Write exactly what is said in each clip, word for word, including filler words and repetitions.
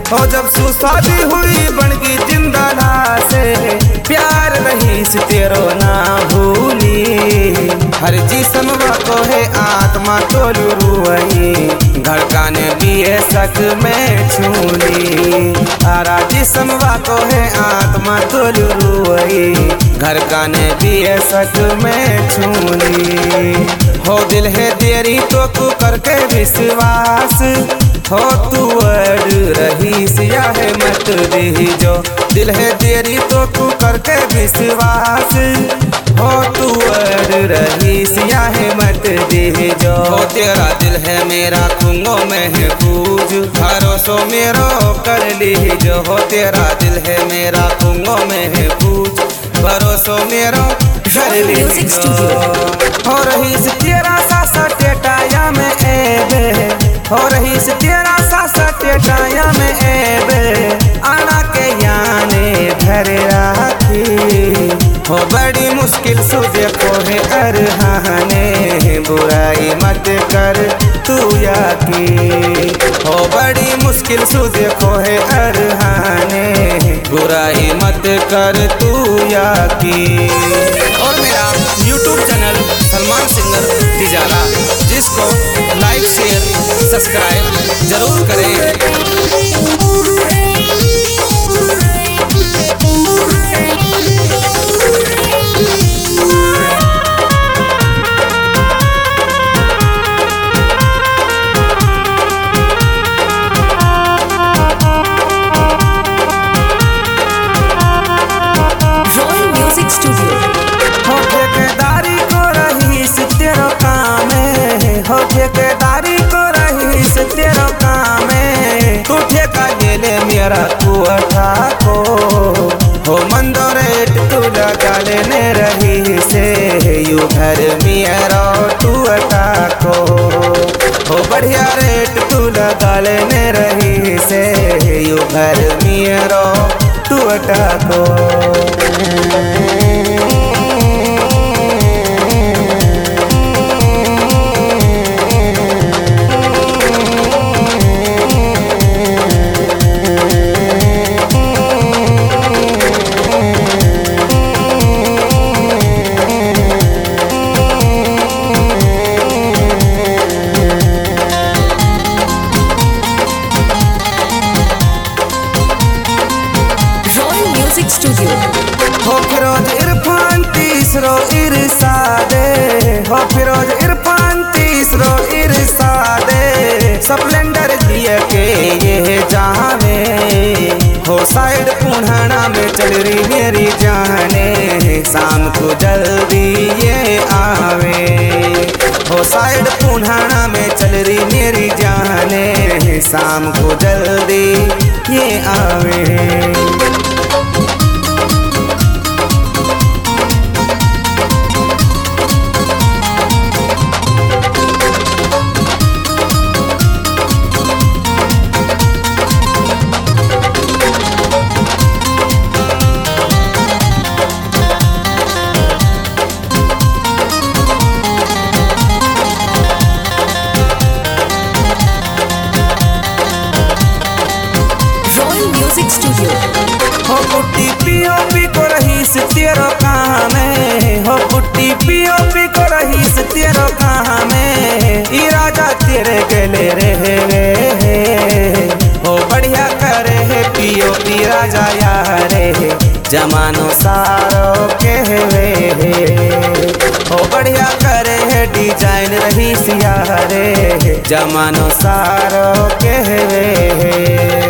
हो जब सुशादी हुई बनगी जिंदा लाशे, प्यार रहीस तेरो ना भूली। हर जिस्म को है आत्मा तोलू रुई, धड़कने भी सक में छूली। आरा जिस्म को है आत्मा तोलू रुई, धड़कने भी सक में छूली। हो दिल है तेरी तो तू करके विश्वास, हो तू अड़ रही सिया है मत दी जो। दिल है तेरी तो तू करके विश्वास, हो तू अड़ रही सिया है मत दी जो। हो तेरा दिल है मेरा खुंगो में है पूज, भरोसो मेरो कर ली जो। हो तेरा दिल है मेरा खुंगो में है पूज, भरोसो मेरो कर ली जो। हो रही से तेरा सासा टेटाया में एबे, हो रही से तेरा सासा टेटाया में एबे, आना के याने घर राखी। हो बड़ी मुश्किल से देखो है अरहाने, बुराई मत कर तू या की। हो बड़ी मुश्किल से देखो है अरहाने, बुराई मत कर तू या की। और मेरा YouTube channel Salman singer Tijara, जिसको लाइक शेयर सब्सक्राइब जरूर करें। हो ठेकेदारी को रहीस तेरो काम है, हो ठेकेदारी को रहीस तेरो काम है। तू ठेका ले ले मेरा तू अठा को, हो मंदो रेट तू लगा लेने रही से, यू घर मेरा तू अठा को। हो बढ़िया रेट तू लगा लेने रही से, यू घर मेरा तू अठा को। हो फिरोज इरफान तीसरो इरसादे, हो फिरोज इरफान तीसरो इरसादे, स्प्लेंडर दिए के ये जाने। हो साइड पुन्हाना में चल रही मेरी जाने, शाम को जल्दी ये आवे। हो साइड पुन्हाना में चल रही मेरी जाने, शाम को जल्दी ये आवे। हो पुट्टी पीओपी को रहीस तेरो काम है, हो पुट्टी पीओपी को रहीस तेरो काम है। ई राजा तेरे गले रहे वे, हो बढ़िया करे है पीओपी राजा यारे, जमानो सारो कहवे। हो बढ़िया करे है डिजाइन रहीस यारे, जमानो सारो कहवे।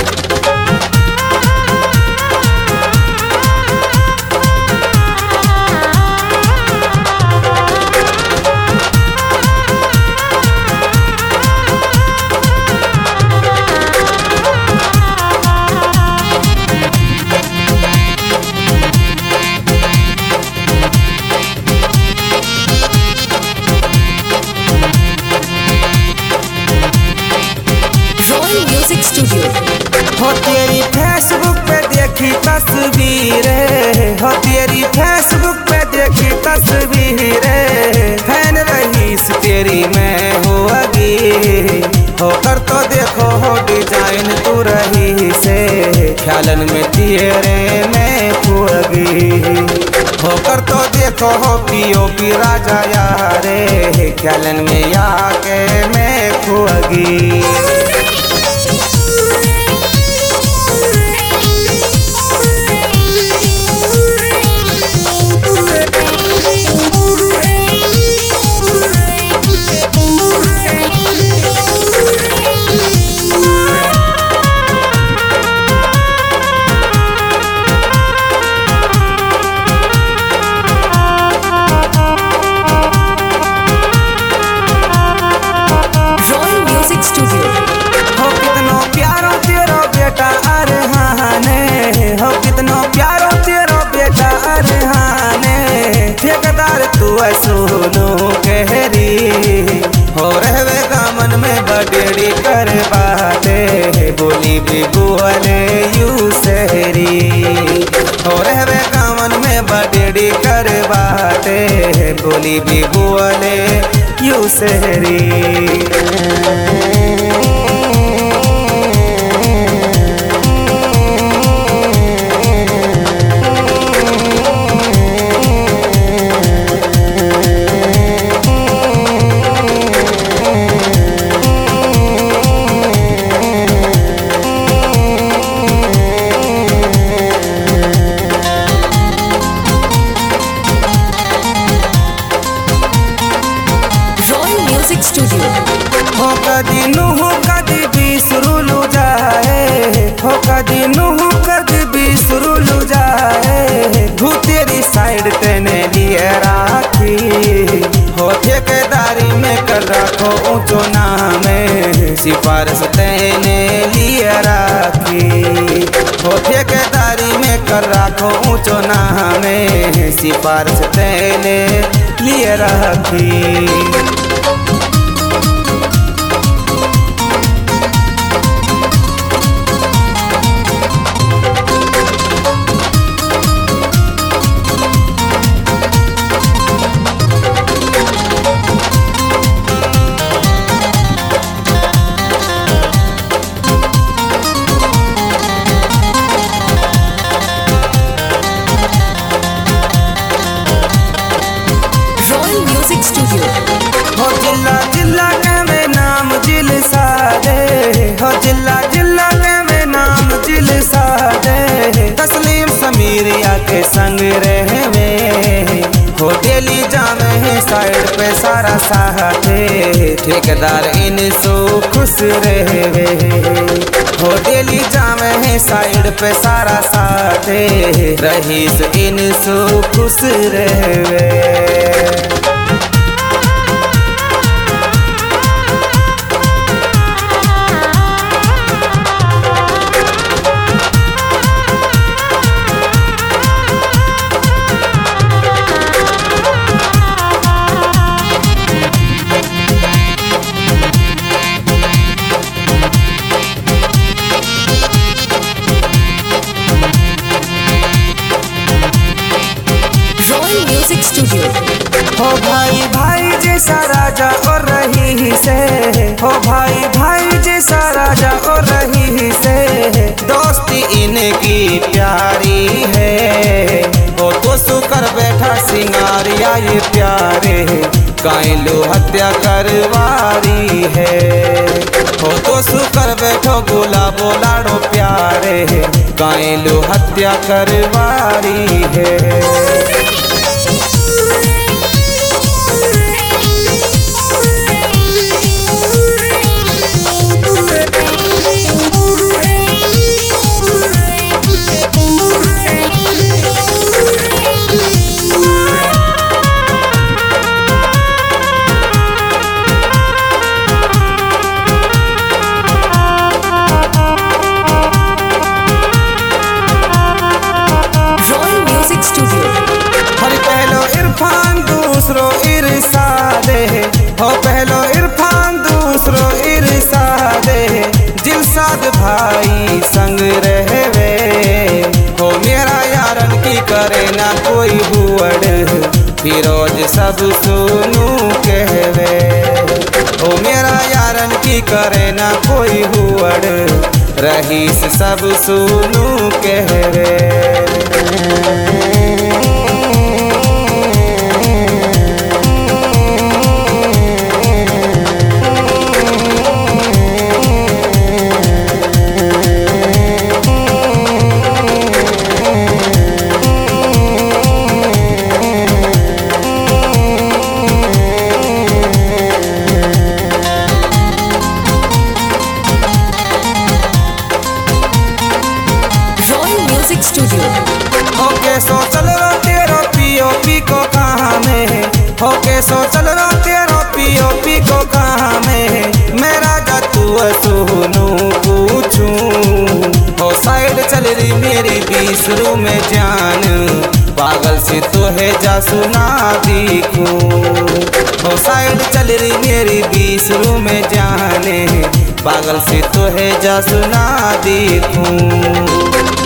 हो तेरी फेसबुक पे देखी तस्वीरें, हो तेरी फेसबुक पे देखी तस्वीरें, फैन रहीस तेरी मैं हो अगी। हो कर तो देखो हो डिजाइन तू रही ख्यालन में तेरे में खुगी होकर तो देखो हो पियो की राजा यारे ख्यालन में आके मैं खुगी। हो कितनो प्यारो तेरो बेटा अरे हाने हो कितनो प्यारो तेरो बेटा अरे हाने ठेकेदार तू सुनो कहरी हो रहवे गामन में बडेड़ी कर बाते बोली भी बुअले यू सहरी हो रहवे गामन में बडेड़ी कर बाते बोली भी बुअले यू सहरी। हो कदी नुह कदी बिसरुलु जाए हो कदी नुह कदी बिसरुलु जाए भू तेरी साइड तेने लिए राखी हो ठेकेदारी में कर रखो ऊंचो नामे सिफारिश तेने लिए राखी हो ठेकेदारी में कर रखो ऊंचो नामे सिफारिश तेने लिए राखी। हो जिला जिला के में नाम जिल सादे हो जिला जिला के में नाम जिल सादे तस्लीम समीरिया के संग रहे में हो डेली जामे है साइड पे सारा साथे ठेकेदार इन सो खुश रहे हो डेली जामे है साइड पे सारा साथे रहीस इन सो खुश रहे। हो भाई भाई जैसा राजा और रही से हो भाई भाई जैसा राजा और रही से दोस्ती इनकी प्यारी है हो तो सुकर बैठा सिंगारिया ये प्यारे कायलो हत्या करवारी है हो तो सुकर बैठो बोला बोलाड़ो प्यारे कायलो हत्या करवारी है। दूसरो इरसादे हो पहलो इरफान दूसरो इरसादे दिलसाद भाई संग रहवे हो मेरा यारन की करे ना कोई हुअड़ फिरोज सब सुनू कहवे हो मेरा यारन की करे ना कोई हुअड़ रहीस सब सुनू कहरे। स्टूडियो होके सो चल रो तेरो पियो पी को कहाँ में है, होके सो चल रो तेरो पियो पी को कहाँ में है, मेरा जतू सुनू पूछूं। हो साइड चल रही मेरी बीस रू में जान, पागल से तो है जा सुना दिखूं। हो साइड चल रही मेरी बीस रू में जाने, पागल से तो है जा सुना दिखूं।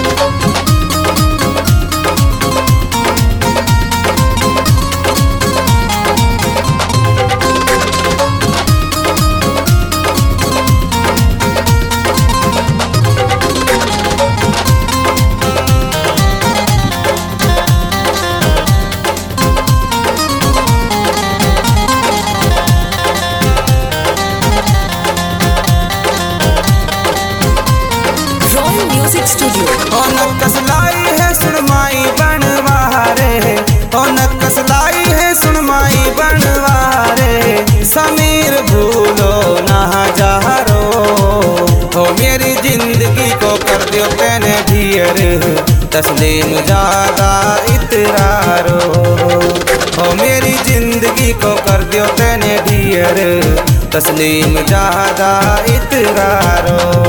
स्टूडियो ओ नक्कस लाई है सुनमाई बनवारे, ओ नक्कस लाई है सुनमाई बनवारे, समीर भूलो ना जारो। हो मेरी जिंदगी को कर दियो तेने ढियर, तस्लीम ज्यादा इतरारो। हो मेरी जिंदगी को कर दियो तेने ढियर, तस्लीम ज्यादा इतरारो।